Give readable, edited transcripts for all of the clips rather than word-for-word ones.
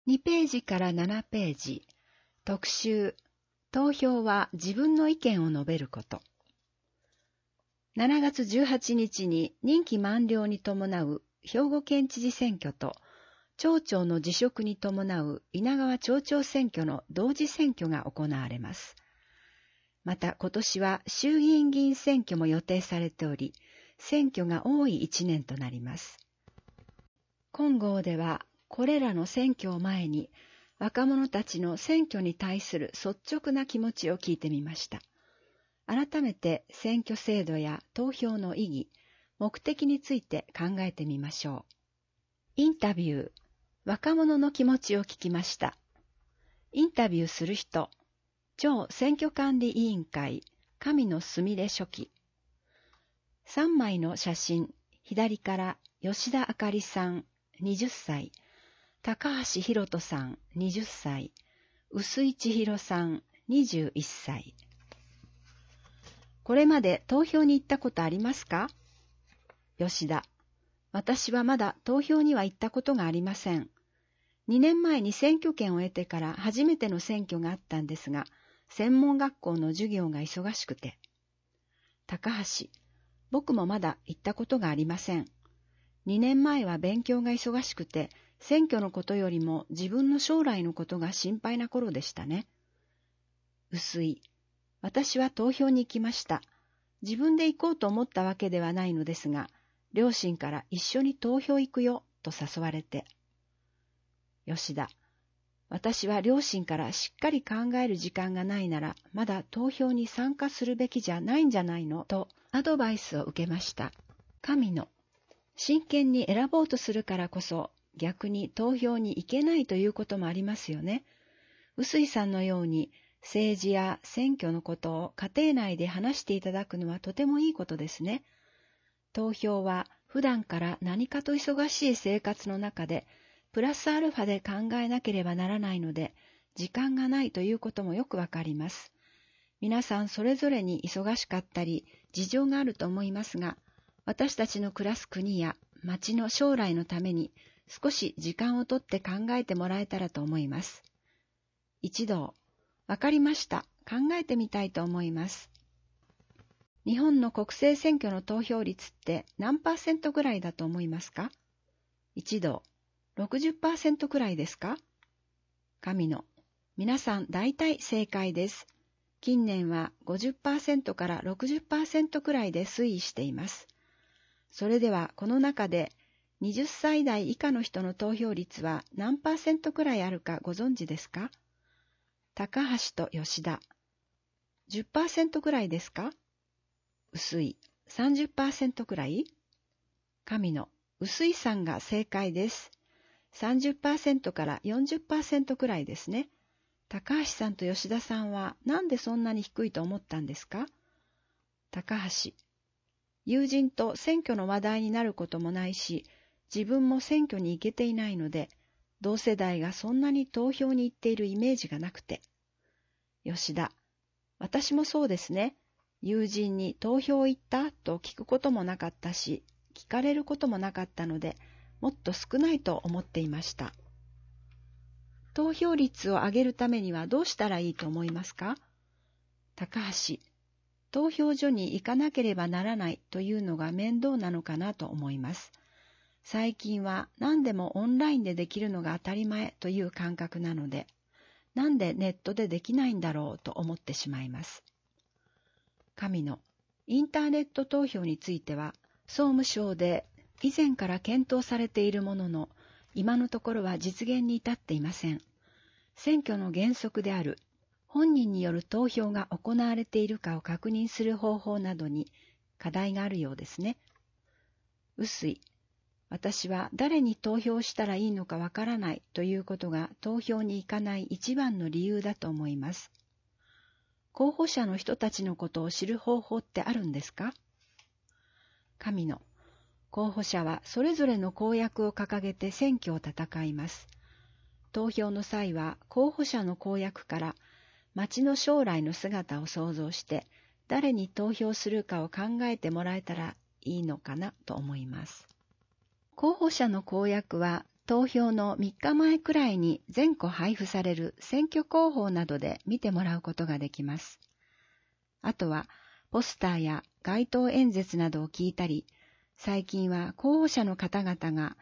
2ページから7ページ、特集、投票は自分の意見を述べること。7月18日に任期満了に伴う兵庫県知事選挙と、町長の辞職に伴う稲川町長選挙の同時選挙が行われます。また今年は衆議院議員選挙も予定されており、選挙が多い1年となります。今号では、これらの選挙を前に、若者たちの選挙に対する率直な気持ちを聞いてみました。改めて選挙制度や投票の意義、目的について考えてみましょう。インタビュー、若者の気持ちを聞きました。インタビューする人、町選挙管理委員会、神野すみれ書記。3枚の写真、左から吉田あかりさん、20歳、高橋宏斗さん、20歳、臼井千尋さん、21歳。これまで投票に行ったことありますか？吉田、私はまだ投票には行ったことがありません。2年前に選挙権を得てから初めての選挙があったんですが、専門学校の授業が忙しくて。高橋、僕もまだ行ったことがありません。2年前は勉強が忙しくて、選挙のことよりも自分の将来のことが心配な頃でしたね。臼井、私は投票に行きました。自分で行こうと思ったわけではないのですが、両親から一緒に投票行くよと誘われて。吉田、私は両親からしっかり考える時間がないなら、まだ投票に参加するべきじゃないんじゃないのとアドバイスを受けました。神野、真剣に選ぼうとするからこそ、逆に投票に行けないということもありますよね。臼井さんのように政治や選挙のことを家庭内で話していただくのはとてもいいことですね。投票は普段から何かと忙しい生活の中でプラスアルファで考えなければならないので、時間がないということもよくわかります。皆さんそれぞれに忙しかったり事情があると思いますが、私たちの暮らす国や町の将来のために少し時間をとって考えてもらえたらと思います。一同、わかりました。考えてみたいと思います。日本の国政選挙の投票率って何%ぐらいだと思いますか？一同、60% くらいですか？神野、皆さん大体正解です。近年は 50% から 60% くらいで推移しています。それではこの中で20歳代以下の人の投票率は何%くらいあるかご存知ですか？高橋と吉田、10% くらいですか？臼井、30% くらい？神野、臼井さんが正解です。30% から 40% くらいですね。高橋さんと吉田さんはなんでそんなに低いと思ったんですか？高橋、友人と選挙の話題になることもないし、自分も選挙に行けていないので、同世代がそんなに投票に行っているイメージがなくて。吉田、私もそうですね。友人に投票行ったと聞くこともなかったし、聞かれることもなかったので、もっと少ないと思っていました。投票率を上げるためにはどうしたらいいと思いますか？高橋、投票所に行かなければならないというのが面倒なのかなと思います。最近は何でもオンラインでできるのが当たり前という感覚なので、なんでネットでできないんだろうと思ってしまいます。神野、インターネット投票については、総務省で以前から検討されているものの、今のところは実現に至っていません。選挙の原則である、本人による投票が行われているかを確認する方法などに課題があるようですね。臼井、私は誰に投票したらいいのかわからないということが投票に行かない一番の理由だと思います。候補者の人たちのことを知る方法ってあるんですか？神野、候補者はそれぞれの公約を掲げて選挙を戦います。投票の際は候補者の公約から町の将来の姿を想像して誰に投票するかを考えてもらえたらいいのかなと思います。候補者の公約は投票の3日前くらいに全個配布される選挙広報などで見てもらうことができます。あとは、ポスターや街頭演説などを聞いたり、最近は候補者の方々が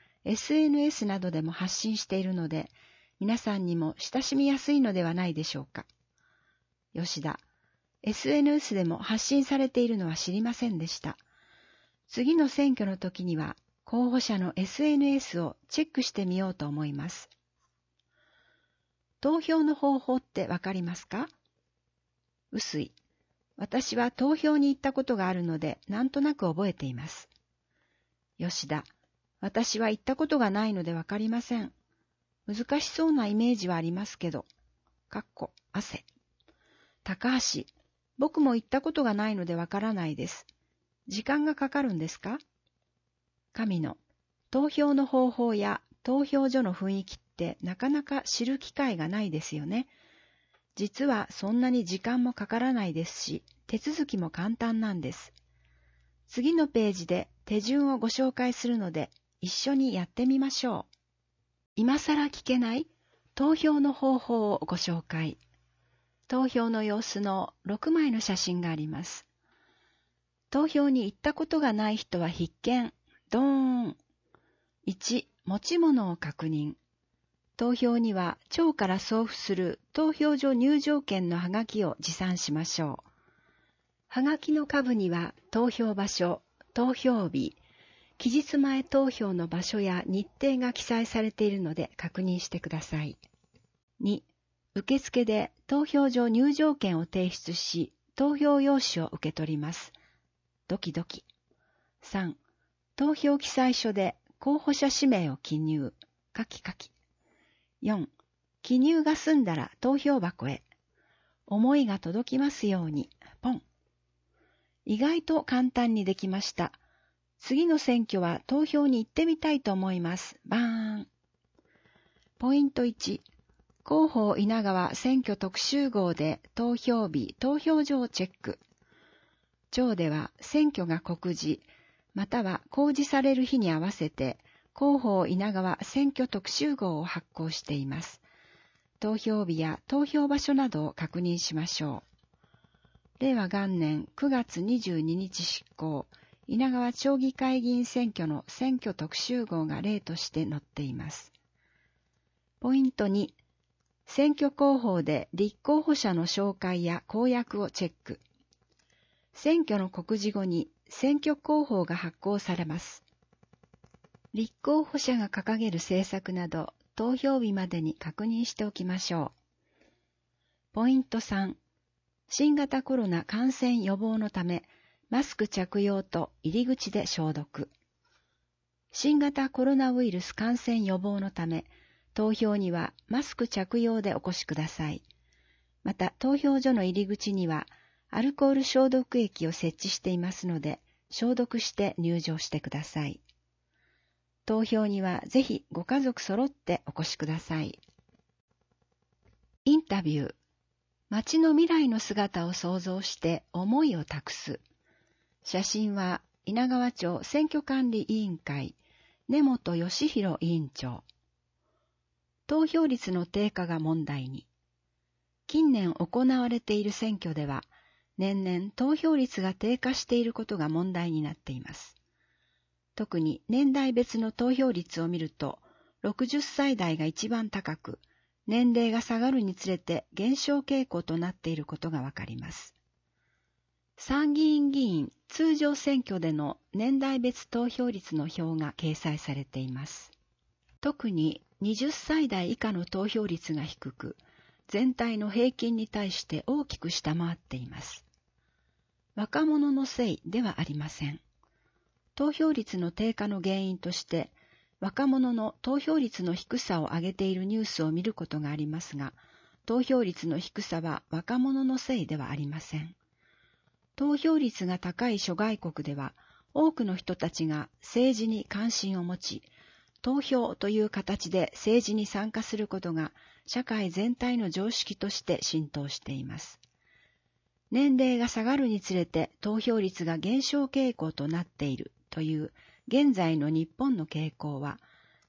SNS などでも発信しているので、皆さんにも親しみやすいのではないでしょうか。吉田、SNS でも発信されているのは知りませんでした。次の選挙の時には、候補者の SNS をチェックしてみようと思います。投票の方法ってわかりますか？臼井、私は投票に行ったことがあるので、なんとなく覚えています。吉田、私は行ったことがないのでわかりません。難しそうなイメージはありますけど。汗。高橋、僕も行ったことがないのでわからないです。時間がかかるんですか？神野、投票の方法や投票所の雰囲気ってなかなか知る機会がないですよね。実はそんなに時間もかからないですし、手続きも簡単なんです。次のページで手順をご紹介するので、一緒にやってみましょう。今更聞けない投票の方法をご紹介。投票の様子の6枚の写真があります。投票に行ったことがない人は必見。ドーン。1、持ち物を確認。投票には町から送付する投票所入場券のハガキを持参しましょう。ハガキの下部には投票場所、投票日、期日前投票の場所や日程が記載されているので確認してください。2、受付で投票所入場券を提出し、投票用紙を受け取ります。ドキドキ。3、投票記載書で候補者氏名を記入。カキカキ。4、記入が済んだら投票箱へ。思いが届きますように。ポン。意外と簡単にできました。次の選挙は投票に行ってみたいと思います。バーン。ポイント1、広報稲川選挙特集号で投票日、投票所をチェック。町では選挙が告示、または公示される日に合わせて、広報稲川選挙特集号を発行しています。投票日や投票場所などを確認しましょう。令和元年9月22日執行、稲川町議会議員選挙の選挙特集号が例として載っています。ポイント2、選挙広報で立候補者の紹介や公約をチェック。選挙の告示後に選挙広報が発行されます。立候補者が掲げる政策など、投票日までに確認しておきましょう。ポイント3、新型コロナ感染予防のため、マスク着用と入り口で消毒。新型コロナウイルス感染予防のため、投票にはマスク着用でお越しください。また、投票所の入り口には、アルコール消毒液を設置していますので、消毒して入場してください。投票にはぜひご家族揃ってお越しください。インタビュー。町の未来の姿を想像して思いを託す。写真は稲川町選挙管理委員会、根本義弘委員長。投票率の低下が問題に。近年行われている選挙では、年々投票率が低下していることが問題になっています。特に年代別の投票率を見ると、60歳代が一番高く、年齢が下がるにつれて減少傾向となっていることがわかります。参議院議員通常選挙での年代別投票率の表が掲載されています。特に20歳代以下の投票率が低く、全体の平均に対して大きく下回っています。若者のせいではありません。投票率の低下の原因として、若者の投票率の低さを上げているニュースを見ることがありますが、投票率の低さは若者のせいではありません。投票率が高い諸外国では、多くの人たちが政治に関心を持ち、投票という形で政治に参加することが社会全体の常識として浸透しています。年齢が下がるにつれて投票率が減少傾向となっているという現在の日本の傾向は、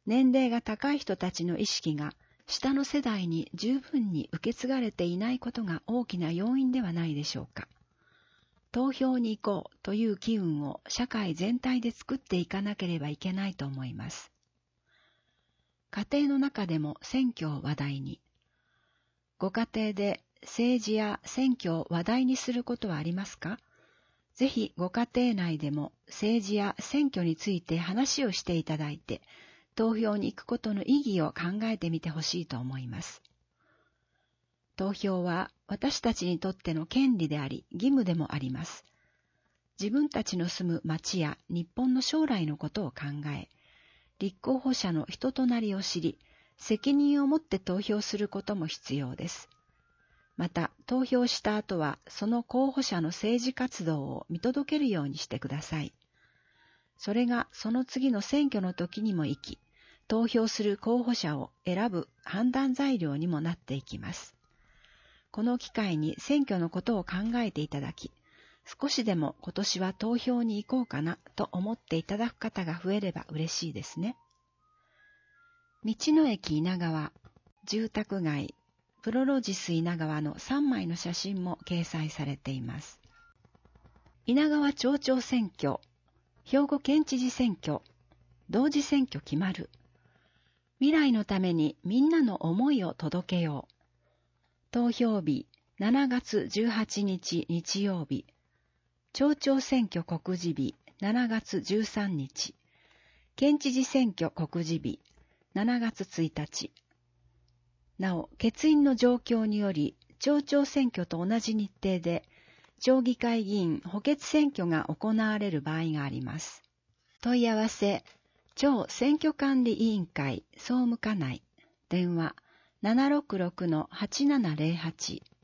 年齢が高い人たちの意識が下の世代に十分に受け継がれていないことが大きな要因ではないでしょうか。投票に行こうという機運を社会全体で作っていかなければいけないと思います。家庭の中でも選挙を話題に。ご家庭で政治や選挙を話題にすることはありますか？ぜひご家庭内でも政治や選挙について話をしていただいて、投票に行くことの意義を考えてみてほしいと思います。投票は私たちにとっての権利であり、義務でもあります。自分たちの住む町や日本の将来のことを考え、立候補者の人となりを知り、責任を持って投票することも必要です。また、投票した後は、その候補者の政治活動を見届けるようにしてください。それがその次の選挙の時にも生き、投票する候補者を選ぶ判断材料にもなっていきます。この機会に選挙のことを考えていただき、少しでも今年は投票に行こうかなと思っていただく方が増えれば嬉しいですね。道の駅稲川、住宅街、プロロジス稲川の3枚の写真も掲載されています。稲川町長選挙、兵庫県知事選挙、同時選挙決まる。未来のためにみんなの思いを届けよう。投票日7月18日日曜日。町長選挙告示日7月13日。県知事選挙告示日7月1日。なお、欠員の状況により、町長選挙と同じ日程で、町議会議員補欠選挙が行われる場合があります。問い合わせ、町選挙管理委員会総務課内、電話766-8708